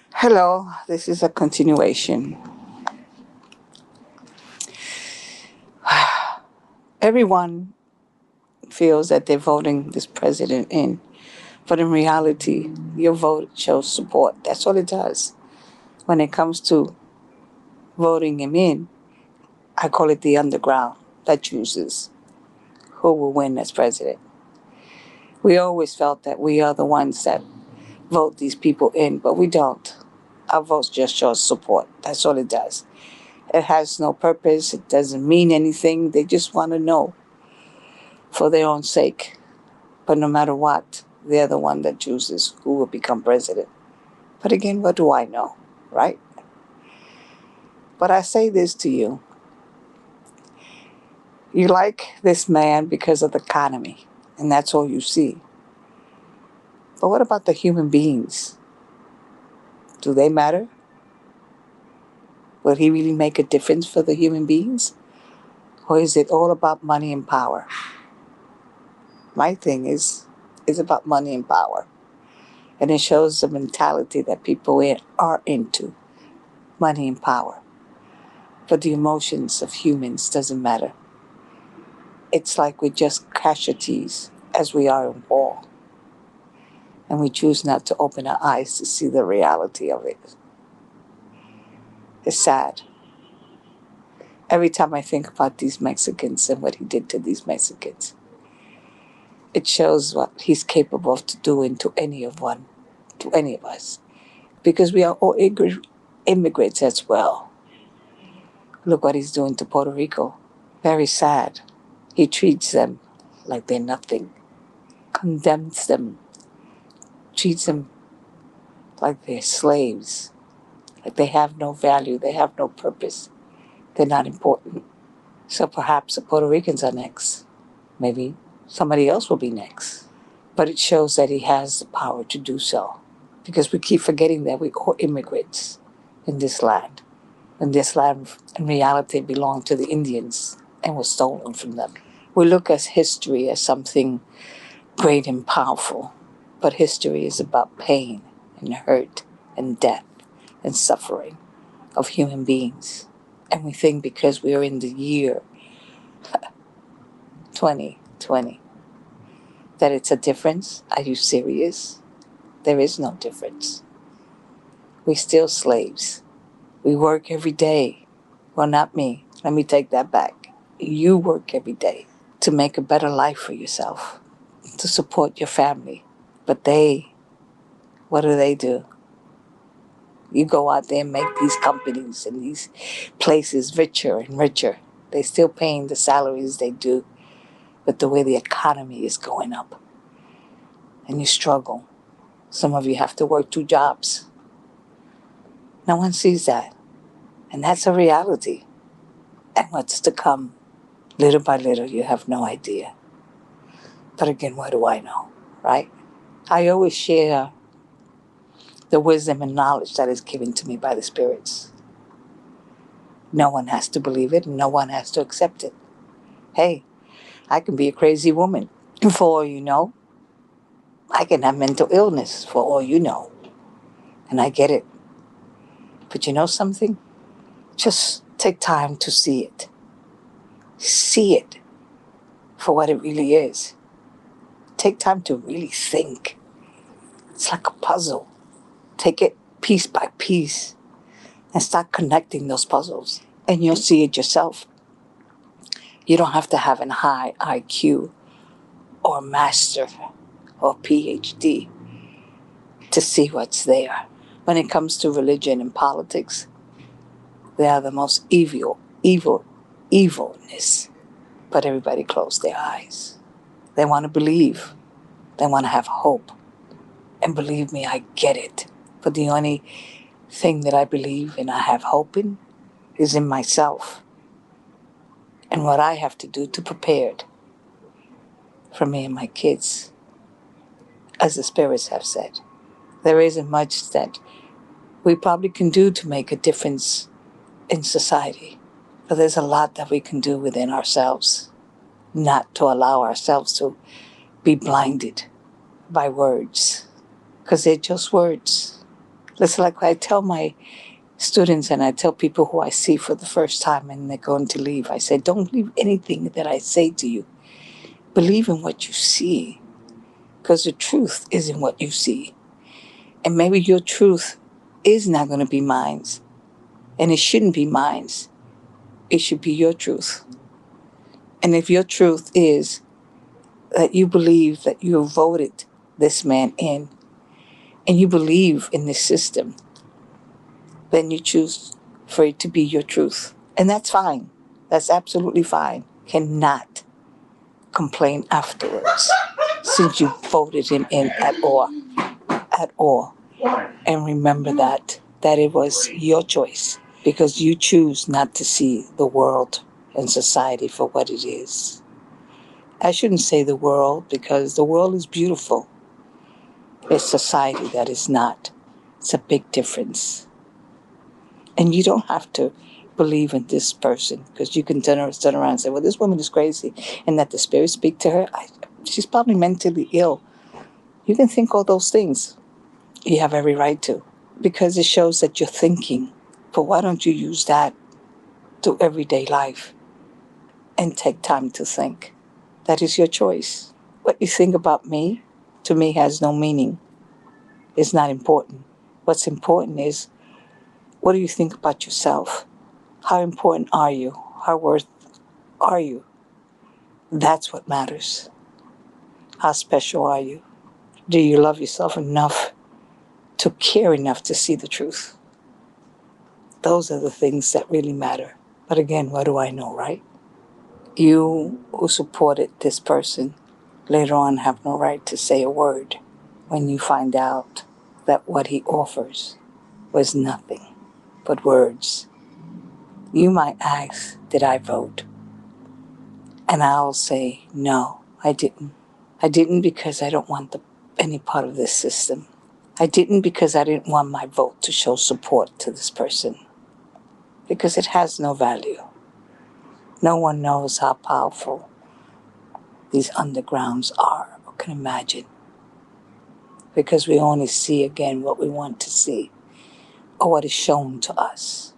Hello, this is a continuation. Everyone feels that they're voting this president in, but in reality, your vote shows support. That's all it does. When it comes to voting him in, I call it the underground that chooses who will win as president. We always felt that we are the ones that vote these people in, but we don't. Our votes just shows support. That's all it does. It has no purpose. It doesn't mean anything. They just want to know for their own sake. But no matter what, they're the one that chooses who will become president. But again, what do I know, right? But I say this to you. You like this man because of the economy, and that's all you see. But what about the human beings? Do they matter? Will he really make a difference for the human beings? Or is it all about money and power? My thing is about money and power. And it shows the mentality that people are into. Money and power. But the emotions of humans doesn't matter. It's like we're just casualties as we are in war. And we choose not to open our eyes to see the reality of it. It's sad. Every time I think about these Mexicans and what he did to these Mexicans, it shows what he's capable of doing to any of us. Because we are all immigrants as well. Look what he's doing to Puerto Rico. Very sad. He treats them like they're nothing, condemns them, treats them like they're slaves, like they have no value, they have no purpose, they're not important. So perhaps the Puerto Ricans are next. Maybe somebody else will be next. But it shows that he has the power to do so. Because we keep forgetting that we're all immigrants in this land. And this land, in reality, belonged to the Indians and was stolen from them. We look at history as something great and powerful, but history is about pain and hurt and death and suffering of human beings. And we think because we are in the year 2020 that it's a difference. Are you serious? There is no difference. We're still slaves. We work every day. Well, not me. Let me take that back. You work every day to make a better life for yourself, to support your family. But what do? You go out there and make these companies and these places richer and richer. They're still paying the salaries they do, but the way the economy is going up. And you struggle. Some of you have to work 2 jobs. No one sees that. And that's a reality. And what's to come, little by little, you have no idea. But again, what do I know, right? I always share the wisdom and knowledge that is given to me by the spirits. No one has to believe it, and no one has to accept it. Hey, I can be a crazy woman. For all you know, I can have mental illness for all you know. And I get it. But you know something? Just take time to see it. See it for what it really is. Take time to really think. It's like a puzzle. Take it piece by piece and start connecting those puzzles. And you'll see it yourself. You don't have to have a high IQ or master or PhD to see what's there. When it comes to religion and politics, they are the most evilness. But everybody closed their eyes. They want to believe. They want to have hope. And believe me, I get it. But the only thing that I believe and I have hope in is in myself. And what I have to do to prepare it for me and my kids. As the spirits have said, there isn't much that we probably can do to make a difference in society. But there's a lot that we can do within ourselves, not to allow ourselves to be blinded by words. Because they're just words. It's like I tell my students and I tell people who I see for the first time and they're going to leave. I say, don't believe anything that I say to you. Believe in what you see, because the truth is in what you see. And maybe your truth is not going to be mine, and it shouldn't be mine. It should be your truth. And if your truth is that you believe that you voted this man in, and you believe in this system, then you choose for it to be your truth. And that's fine. That's absolutely fine. Cannot complain afterwards since you voted him in at all. At all. And remember that it was your choice because you choose not to see the world and society for what it is. I shouldn't say the world because the world is beautiful. It's society that is not. It's a big difference. And you don't have to believe in this person because you can turn around and say, well, this woman is crazy and that the spirit speak to her. She's probably mentally ill. You can think all those things. You have every right to because it shows that you're thinking. But why don't you use that to everyday life and take time to think? That is your choice. What you think about me, to me, has no meaning. It's not important. What's important is, what do you think about yourself? How important are you? How worth are you? That's what matters. How special are you? Do you love yourself enough to care enough to see the truth? Those are the things that really matter. But again, what do I know, right? You who supported this person later on have no right to say a word when you find out that what he offers was nothing but words. You might ask, did I vote? And I'll say, no, I didn't. I didn't because I don't want any part of this system. I didn't because I didn't want my vote to show support to this person. Because it has no value. No one knows how powerful these undergrounds are or can imagine. Because we only see again what we want to see or what is shown to us.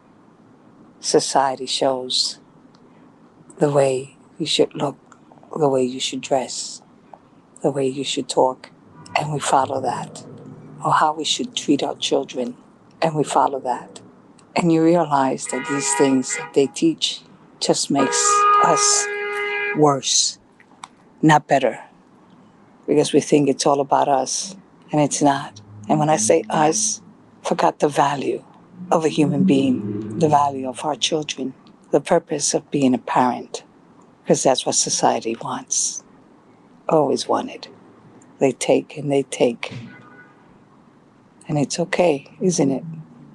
Society shows the way you should look, the way you should dress, the way you should talk, and we follow that. Or how we should treat our children, and we follow that. And you realize that these things that they teach just makes us worse, not better. Because we think it's all about us, and it's not. And when I say us, forgot the value of a human being, the value of our children, the purpose of being a parent, because that's what society wants, always wanted. They take and they take. And it's okay, isn't it?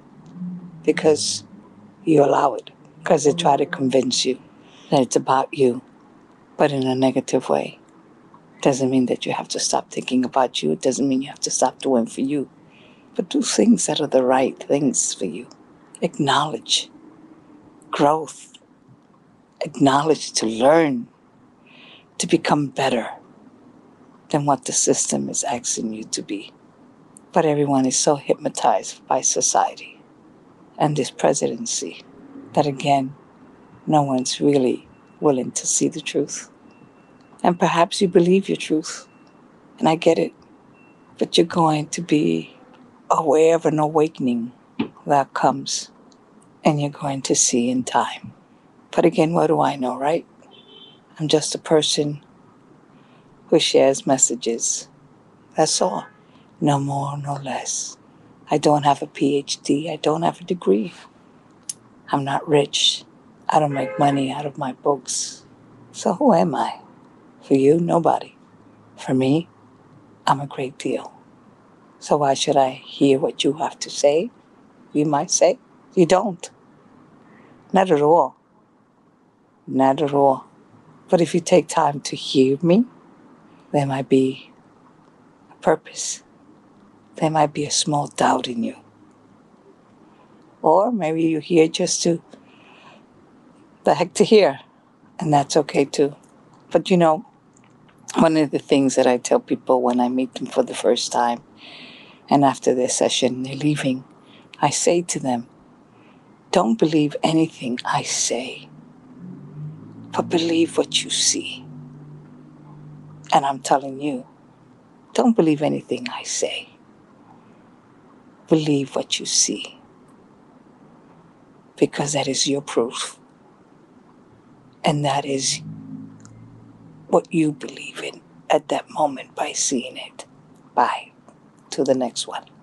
Because you allow it, because they try to convince you that it's about you, but in a negative way. Doesn't mean that you have to stop thinking about you. It doesn't mean you have to stop doing for you. But do things that are the right things for you. Acknowledge growth. Acknowledge to learn, to become better than what the system is asking you to be. But everyone is so hypnotized by society and this presidency that again, no one's really willing to see the truth. And perhaps you believe your truth, and I get it, but you're going to be aware of an awakening that comes, and you're going to see in time. But again, what do I know, right? I'm just a person who shares messages. That's all. No more, no less. I don't have a PhD. I don't have a degree. I'm not rich. I don't make money out of my books. So who am I? For you, nobody. For me, I'm a great deal. So why should I hear what you have to say? You might say. You don't. Not at all. Not at all. But if you take time to hear me, there might be a purpose. There might be a small doubt in you. Or maybe you're here just to, the heck to hear. And that's okay too. But one of the things that I tell people when I meet them for the first time, And after their session, they're leaving. I say to them, don't believe anything I say, but believe what you see. And I'm telling you, don't believe anything I say. Believe what you see. Because that is your proof. And that is what you believe in at that moment by seeing it. Bye. To the next one.